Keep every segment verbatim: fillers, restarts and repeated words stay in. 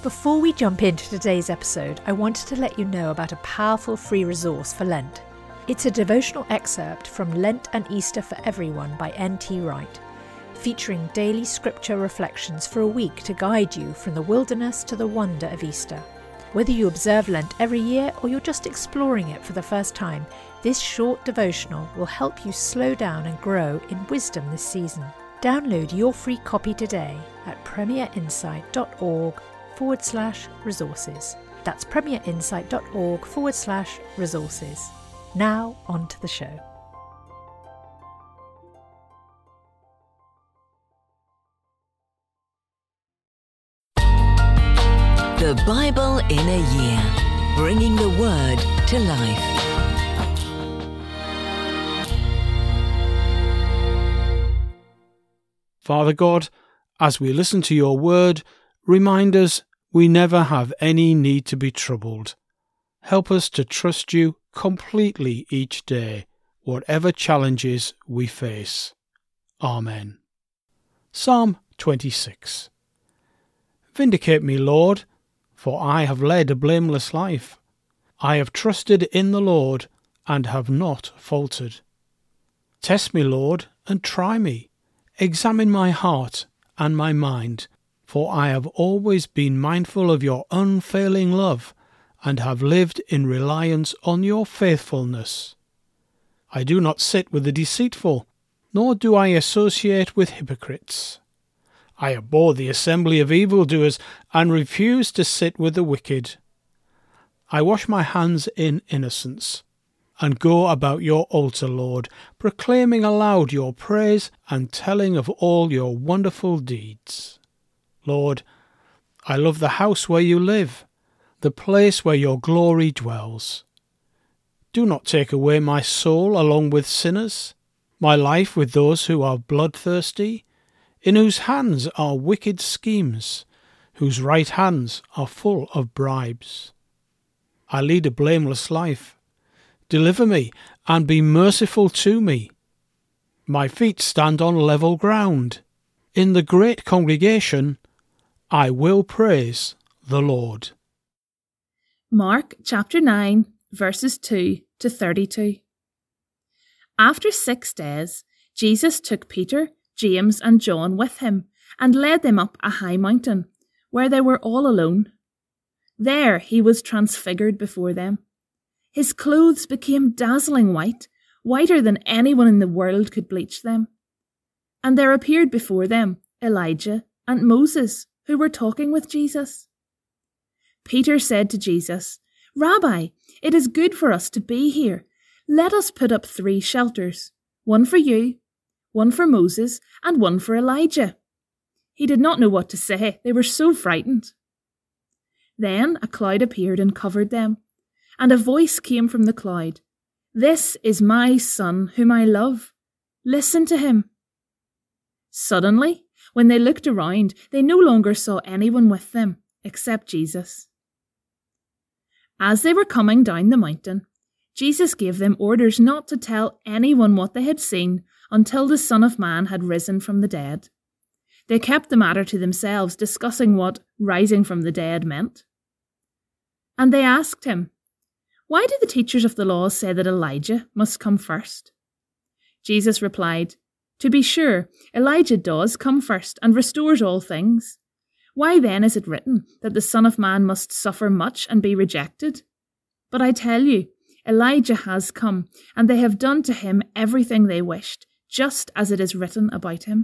Before we jump into today's episode, I wanted to let you know about a powerful free resource for Lent. It's a devotional excerpt from Lent and Easter for Everyone by N T Wright, featuring daily scripture reflections for a week to guide you from the wilderness to the wonder of Easter. Whether you observe Lent every year or you're just exploring it for the first time, this short devotional will help you slow down and grow in wisdom this season. Download your free copy today at premierinsight.org forward slash resources. That's premierinsight.org forward slash resources. Now on to the show. The Bible in a Year, bringing the Word to life. Father God, as we listen to your word, remind us we never have any need to be troubled. Help us to trust you completely each day, whatever challenges we face. Amen. Psalm twenty-six. Vindicate me, Lord, for I have led a blameless life. I have trusted in the Lord and have not faltered. Test me, Lord, and try me. Examine my heart and my mind, for I have always been mindful of your unfailing love and have lived in reliance on your faithfulness. I do not sit with the deceitful, nor do I associate with hypocrites. I abhor the assembly of evildoers and refuse to sit with the wicked. I wash my hands in innocence and go about your altar, Lord, proclaiming aloud your praise and telling of all your wonderful deeds. Lord, I love the house where you live, the place where your glory dwells. Do not take away my soul along with sinners, my life with those who are bloodthirsty, in whose hands are wicked schemes, whose right hands are full of bribes. I lead a blameless life. Deliver me, and be merciful to me. My feet stand on level ground. In the great congregation, I will praise the Lord. Mark chapter nine, verses two to thirty-two. After six days, Jesus took Peter, James, and John with him, and led them up a high mountain, where they were all alone. There he was transfigured before them. His clothes became dazzling white, whiter than anyone in the world could bleach them. And there appeared before them Elijah and Moses, who were talking with Jesus. Peter said to Jesus, "Rabbi, it is good for us to be here. Let us put up three shelters, one for you, one for Moses, and one for Elijah." He did not know what to say. They were so frightened. Then a cloud appeared and covered them. And a voice came from the cloud, "This is my son whom I love. Listen to him." Suddenly, when they looked around, they no longer saw anyone with them except Jesus. As they were coming down the mountain, Jesus gave them orders not to tell anyone what they had seen until the Son of Man had risen from the dead. They kept the matter to themselves, discussing what rising from the dead meant. And they asked him, "Why do the teachers of the law say that Elijah must come first?" Jesus replied, "To be sure, Elijah does come first and restores all things. Why then is it written that the Son of Man must suffer much and be rejected? But I tell you, Elijah has come, and they have done to him everything they wished, just as it is written about him."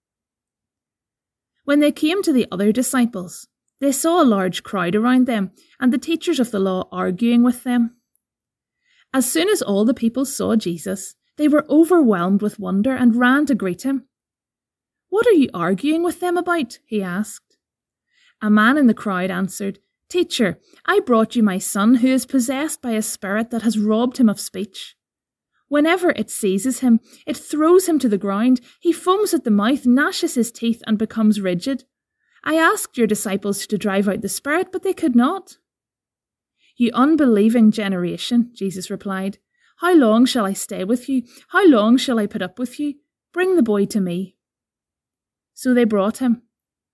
When they came to the other disciples, they saw a large crowd around them, and the teachers of the law arguing with them. As soon as all the people saw Jesus, they were overwhelmed with wonder and ran to greet him. "What are you arguing with them about?" he asked. A man in the crowd answered, "Teacher, I brought you my son who is possessed by a spirit that has robbed him of speech. Whenever it seizes him, it throws him to the ground. He foams at the mouth, gnashes his teeth, and becomes rigid. I asked your disciples to drive out the spirit, but they could not." "You unbelieving generation," Jesus replied, "how long shall I stay with you? How long shall I put up with you? Bring the boy to me." So they brought him.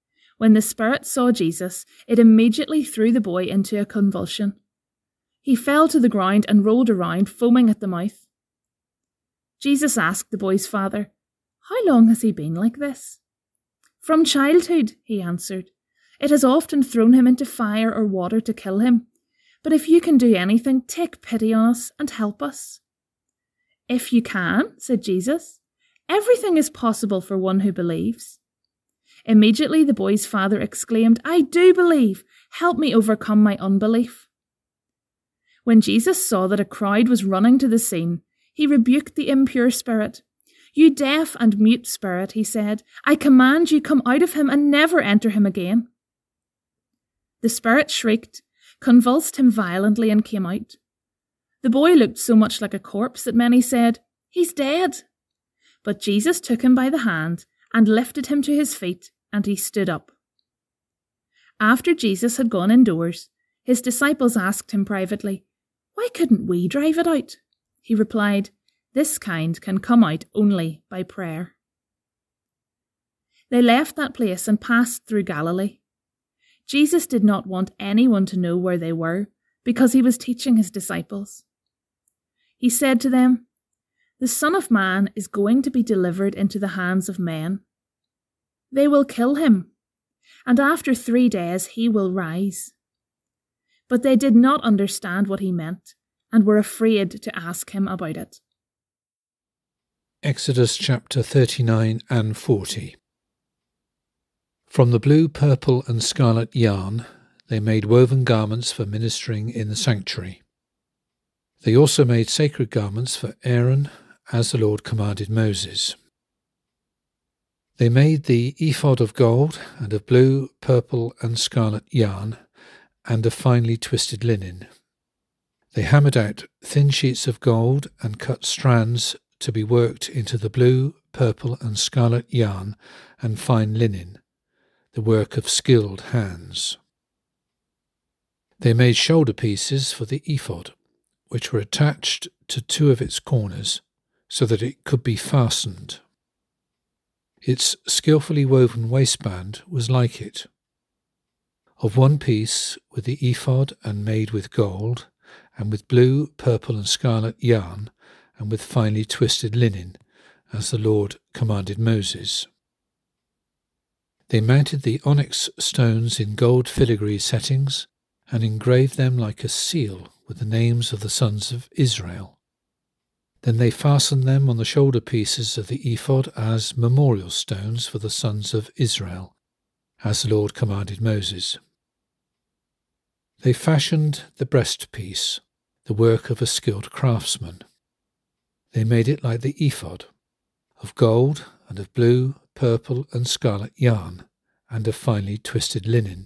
When the spirit saw Jesus, it immediately threw the boy into a convulsion. He fell to the ground and rolled around, foaming at the mouth. Jesus asked the boy's father, "How long has he been like this?" "From childhood," he answered. "It has often thrown him into fire or water to kill him. But if you can do anything, take pity on us and help us." "If you can," said Jesus, "everything is possible for one who believes." Immediately the boy's father exclaimed, "I do believe. Help me overcome my unbelief." When Jesus saw that a crowd was running to the scene, he rebuked the impure spirit. "You deaf and mute spirit," he said, "I command you, come out of him and never enter him again." The spirit shrieked, convulsed him violently, and came out. The boy looked so much like a corpse that many said, "He's dead." But Jesus took him by the hand and lifted him to his feet, and he stood up. After Jesus had gone indoors, his disciples asked him privately, "Why couldn't we drive it out?" He replied, "This kind can come out only by prayer." They left that place and passed through Galilee. Jesus did not want anyone to know where they were, because he was teaching his disciples. He said to them, "The Son of Man is going to be delivered into the hands of men. They will kill him, and after three days he will rise." But they did not understand what he meant, and were afraid to ask him about it. Exodus chapter thirty-nine and forty. From the blue, purple and scarlet yarn they made woven garments for ministering in the sanctuary. They also made sacred garments for Aaron, as the Lord commanded Moses. They made the ephod of gold and of blue, purple and scarlet yarn, and of finely twisted linen. They hammered out thin sheets of gold and cut strands to be worked into the blue, purple and scarlet yarn and fine linen, the work of skilled hands. They made shoulder pieces for the ephod, which were attached to two of its corners, so that it could be fastened. Its skillfully woven waistband was like it, of one piece with the ephod and made with gold, and with blue, purple and scarlet yarn, and with finely twisted linen, as the Lord commanded Moses. They mounted the onyx stones in gold filigree settings, and engraved them like a seal with the names of the sons of Israel. Then they fastened them on the shoulder pieces of the ephod as memorial stones for the sons of Israel, as the Lord commanded Moses. They fashioned the breastpiece, the work of a skilled craftsman. They made it like the ephod, of gold and of blue, purple and scarlet yarn, and of finely twisted linen.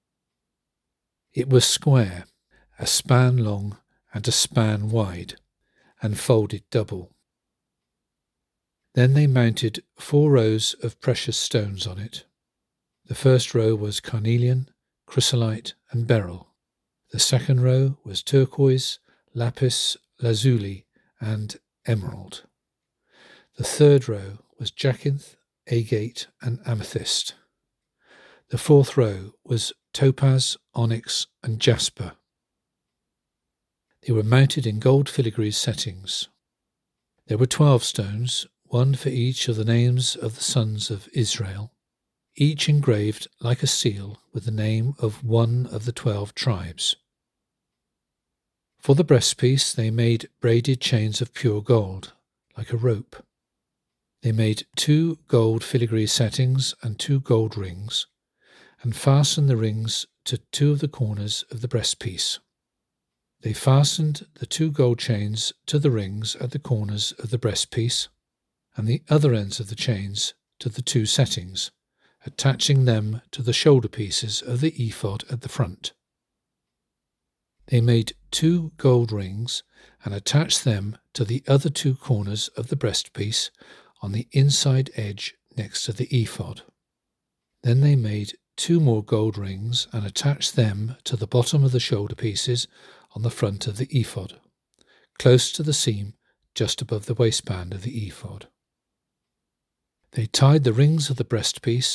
It was square, a span long and a span wide, and folded double. Then they mounted four rows of precious stones on it. The first row was carnelian, chrysolite, and beryl. The second row was turquoise, lapis lazuli, and emerald. The third row was jacinth, agate, and amethyst. The fourth row was topaz, onyx, and jasper. They were mounted in gold filigree settings. There were twelve stones, one for each of the names of the sons of Israel, each engraved like a seal with the name of one of the twelve tribes. For the breastpiece they made braided chains of pure gold, like a rope. They made two gold filigree settings and two gold rings, and fastened the rings to two of the corners of the breastpiece. They fastened the two gold chains to the rings at the corners of the breastpiece, and the other ends of the chains to the two settings, attaching them to the shoulder pieces of the ephod at the front. They made two gold rings and attached them to the other two corners of the breastpiece on the inside edge next to the ephod. Then they made two more gold rings and attached them to the bottom of the shoulder pieces on the front of the ephod, close to the seam just above the waistband of the ephod. They tied the rings of the breastpiece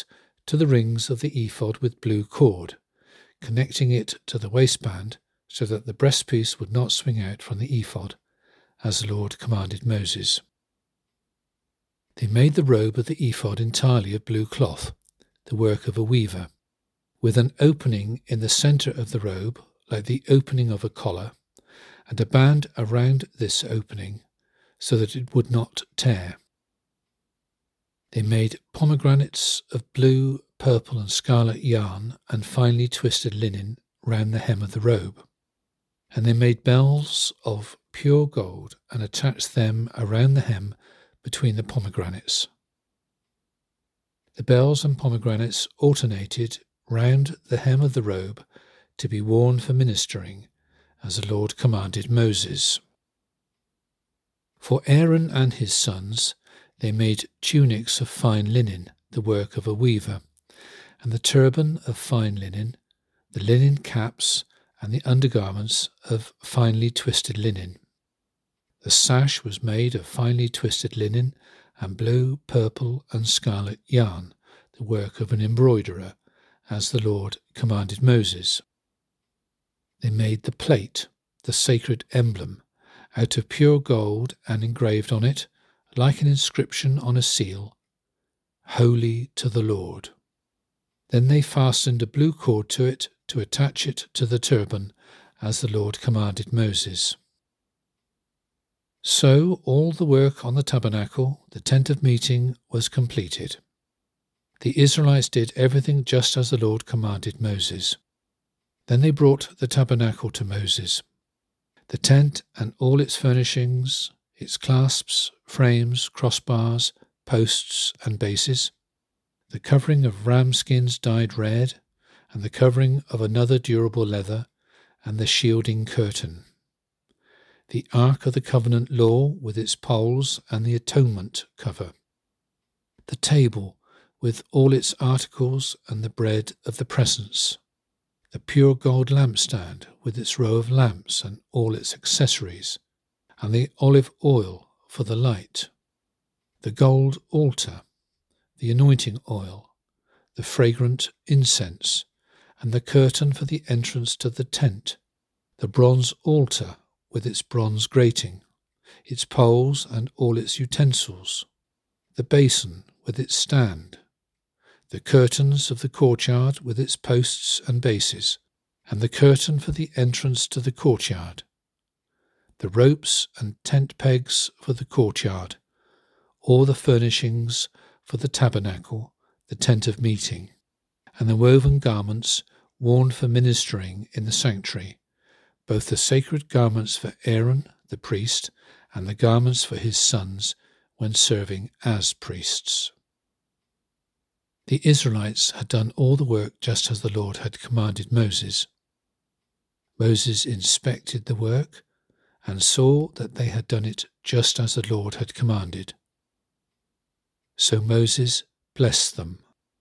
to the rings of the ephod with blue cord, connecting it to the waistband so that the breastpiece would not swing out from the ephod, as the Lord commanded Moses. They made the robe of the ephod entirely of blue cloth, the work of a weaver, with an opening in the centre of the robe like the opening of a collar, and a band around this opening so that it would not tear. They made pomegranates of blue, purple and scarlet yarn and finely twisted linen round the hem of the robe. And they made bells of pure gold and attached them around the hem between the pomegranates. The bells and pomegranates alternated round the hem of the robe to be worn for ministering, as the Lord commanded Moses. For Aaron and his sons they made tunics of fine linen, the work of a weaver, and the turban of fine linen, the linen caps, and the undergarments of finely twisted linen. The sash was made of finely twisted linen and blue, purple, and scarlet yarn, the work of an embroiderer, as the Lord commanded Moses. They made the plate, the sacred emblem, out of pure gold and engraved on it, like an inscription on a seal, "Holy to the Lord." Then they fastened a blue cord to it to attach it to the turban, as the Lord commanded Moses. So all the work on the tabernacle, the tent of meeting, was completed. The Israelites did everything just as the Lord commanded Moses. Then they brought the tabernacle to Moses, the tent and all its furnishings, its clasps, frames, crossbars, posts and bases, the covering of ram skins dyed red, and the covering of another durable leather, and the shielding curtain, the Ark of the Covenant law with its poles and the atonement cover, the table with all its articles and the bread of the presence, the pure gold lampstand with its row of lamps and all its accessories, and the olive oil for the light, the gold altar, the anointing oil, the fragrant incense, and the curtain for the entrance to the tent, the bronze altar with its bronze grating, its poles and all its utensils, the basin with its stand, the curtains of the courtyard with its posts and bases, and the curtain for the entrance to the courtyard, the ropes and tent pegs for the courtyard, all the furnishings for the tabernacle, the tent of meeting, and the woven garments worn for ministering in the sanctuary, both the sacred garments for Aaron the priest and the garments for his sons when serving as priests. The Israelites had done all the work just as the Lord had commanded Moses. Moses inspected the work and saw that they had done it just as the Lord had commanded. So Moses blessed them.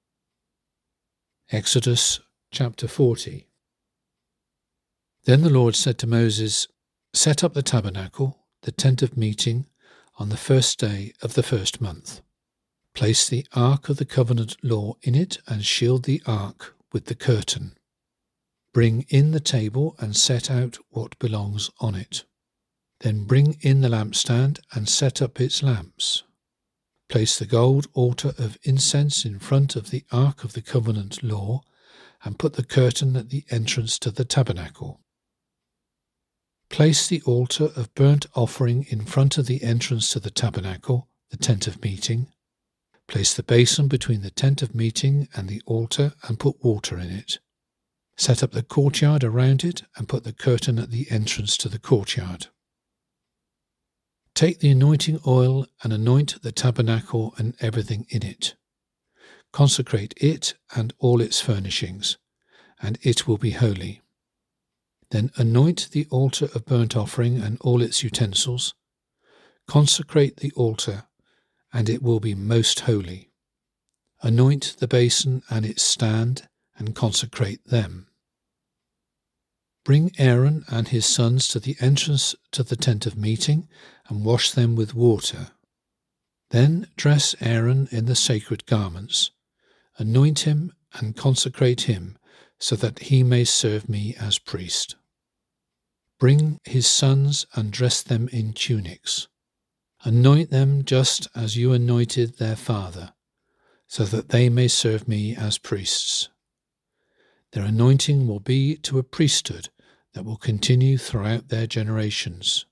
Exodus chapter forty. Then the Lord said to Moses, "Set up the tabernacle, the tent of meeting, on the first day of the first month. Place the ark of the covenant law in it and shield the ark with the curtain. Bring in the table and set out what belongs on it. Then bring in the lampstand and set up its lamps. Place the gold altar of incense in front of the ark of the covenant law and put the curtain at the entrance to the tabernacle. Place the altar of burnt offering in front of the entrance to the tabernacle, the tent of meeting. Place the basin between the tent of meeting and the altar and put water in it. Set up the courtyard around it and put the curtain at the entrance to the courtyard. Take the anointing oil and anoint the tabernacle and everything in it. Consecrate it and all its furnishings, and it will be holy. Then anoint the altar of burnt offering and all its utensils. Consecrate the altar, and it will be most holy. Anoint the basin and its stand, and consecrate them. Bring Aaron and his sons to the entrance to the tent of meeting, and wash them with water. Then dress Aaron in the sacred garments, Anoint him and consecrate him, so that he may serve me as priest. Bring his sons and dress them in tunics. Anoint them just as you anointed their father, so that they may serve me as priests. Their anointing will be to a priesthood that will continue throughout their generations."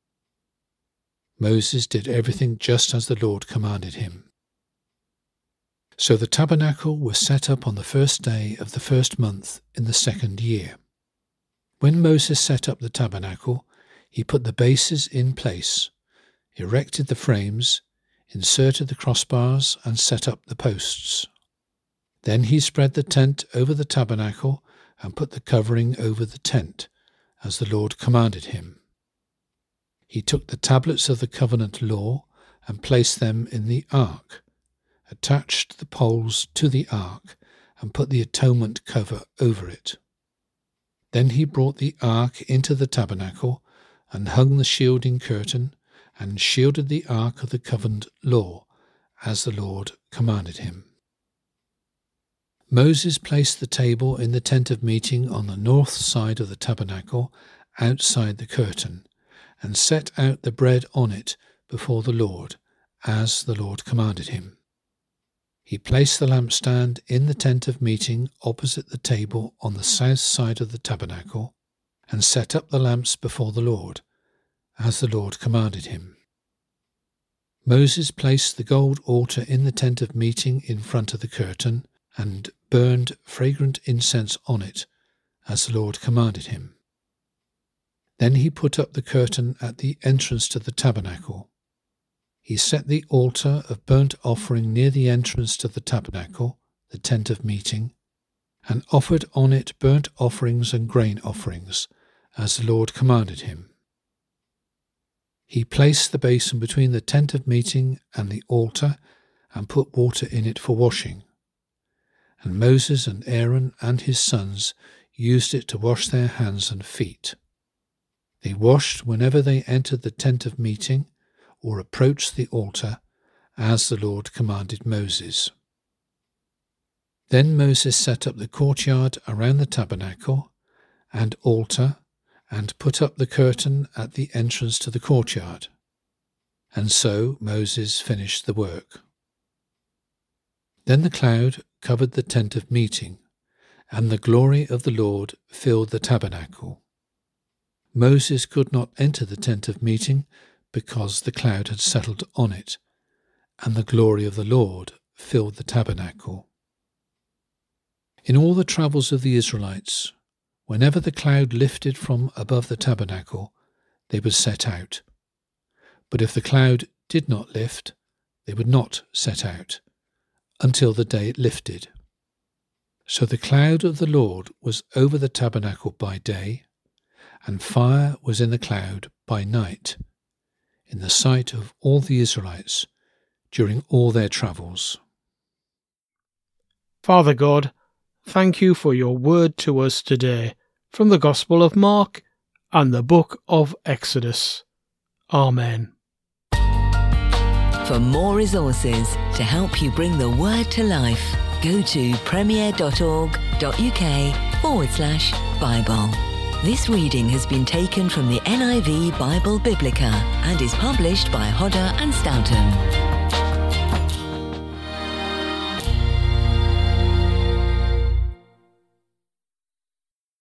Moses did everything just as the Lord commanded him. So the tabernacle was set up on the first day of the first month in the second year. When Moses set up the tabernacle, he put the bases in place, erected the frames, inserted the crossbars, and set up the posts. Then he spread the tent over the tabernacle and put the covering over the tent, as the Lord commanded him. He took the tablets of the covenant law and placed them in the ark, attached the poles to the ark, and put the atonement cover over it. Then he brought the ark into the tabernacle and hung the shielding curtain and shielded the ark of the covenant law, as the Lord commanded him. Moses placed the table in the tent of meeting on the north side of the tabernacle, outside the curtain, and set out the bread on it before the Lord, as the Lord commanded him. He placed the lampstand in the tent of meeting opposite the table on the south side of the tabernacle, and set up the lamps before the Lord, as the Lord commanded him. Moses placed the gold altar in the tent of meeting in front of the curtain, and burned fragrant incense on it, as the Lord commanded him. Then he put up the curtain at the entrance to the tabernacle. He set the altar of burnt offering near the entrance to the tabernacle, the tent of meeting, and offered on it burnt offerings and grain offerings, as the Lord commanded him. He placed the basin between the tent of meeting and the altar, and put water in it for washing. And Moses and Aaron and his sons used it to wash their hands and feet. They washed whenever they entered the tent of meeting or approached the altar, as the Lord commanded Moses. Then Moses set up the courtyard around the tabernacle and altar, and put up the curtain at the entrance to the courtyard. And so Moses finished the work. Then the cloud covered the tent of meeting, and the glory of the Lord filled the tabernacle. Moses could not enter the tent of meeting because the cloud had settled on it, and the glory of the Lord filled the tabernacle. In all the travels of the Israelites, whenever the cloud lifted from above the tabernacle, they would set out. But if the cloud did not lift, they would not set out, until the day it lifted. So the cloud of the Lord was over the tabernacle by day, and fire was in the cloud by night, in the sight of all the Israelites during all their travels. Father God, thank you for your word to us today from the Gospel of Mark and the book of Exodus. Amen. For more resources to help you bring the word to life, go to premier.org.uk forward slash Bible. This reading has been taken from the N I V Bible Biblica and is published by Hodder and Stoughton.